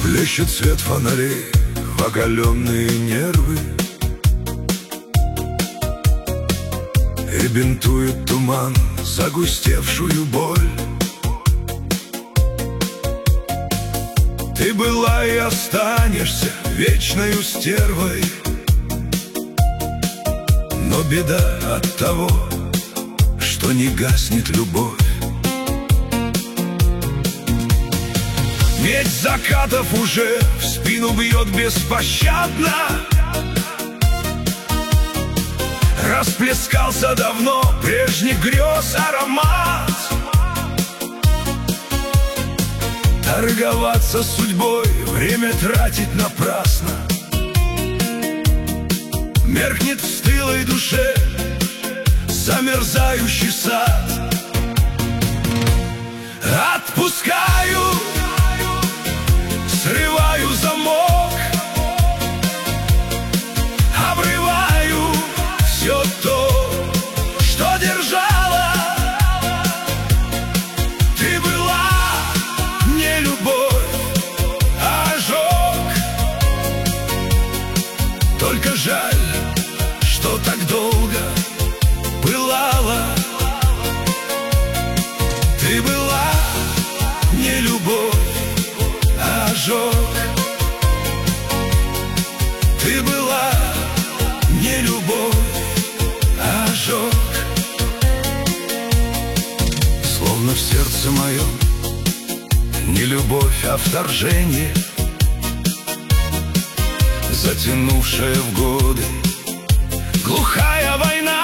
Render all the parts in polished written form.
Плещет свет фонарей в оголенные нервы и бинтует туман загустевшую боль. Ты была и останешься вечною стервой, но беда от того, что не гаснет любовь. Медь закатов уже в спину бьет беспощадно. Расплескался давно прежних грез аромат. Торговаться судьбой, время тратить напрасно. Меркнет в стылой душе замерзающий сад. Отпускаю, срываю замок, обрываю все то, что держала. Ты была не любовь, а ожог. Только жаль, что так долго пылала. Ты была не любовь, а ожог. Ты была не любовь, а ожог. Словно в сердце моем не любовь, а вторжение, затянувшая в годы глухая война.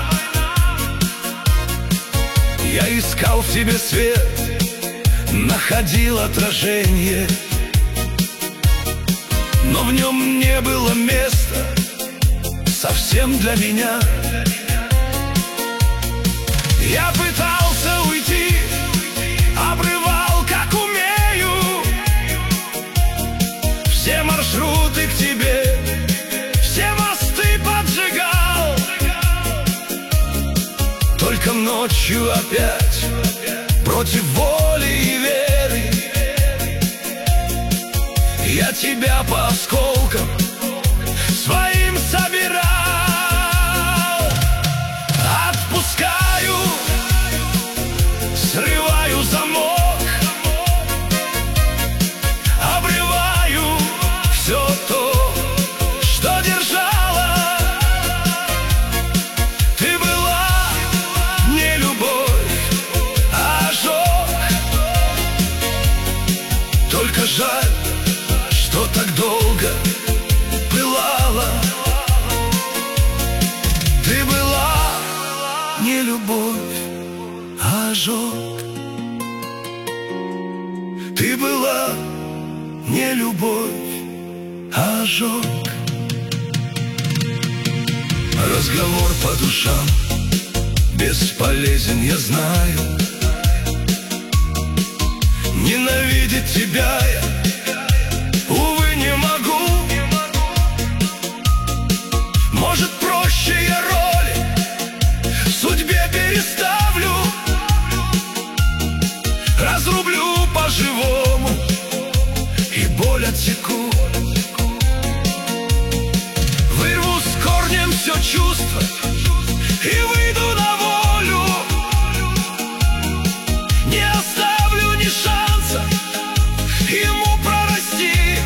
Я искал в тебе свет, находил отражение, но в нем не было места совсем для меня. Я пытался уйти, обрывал как умею все маршруты к тебе, все мосты поджигал. Только ночью опять против воли и веры я тебя по осколкам своим собирал. Отпускаю, срываю замок, обрываю все то, что держала. Ты была не любовь, а ожог. Только жаль, что так долго пылала. Ты была не любовь, а ожог. Ты была не любовь, а ожог. Разговор по душам бесполезен, я знаю. Ненавидеть тебя я, увы, не могу. Может, проще я роли судьбе переставлю, разрублю по-живому и боль отсеку. Вырву с корнем все чувство и выйду на волю. Не оставлю ни шанса ему прорасти.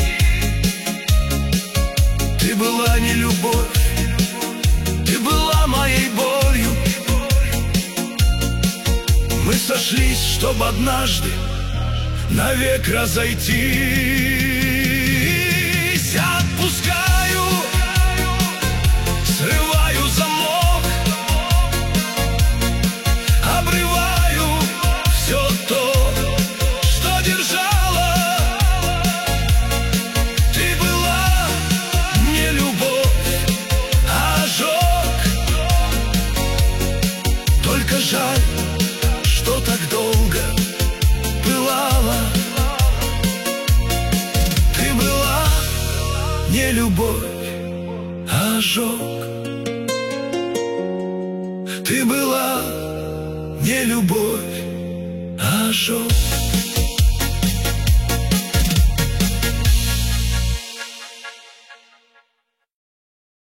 Ты была не любовь, ты была моей болью. Мы сошлись, чтоб однажды навек разойтись. Отпускаю, срываю замок, обрываю все то, что держала. Ты была не любовь, а ожог. Только жаль, что так долго пылала. Ты была не любовь, а ожог. Ты была не любовь, а ожог.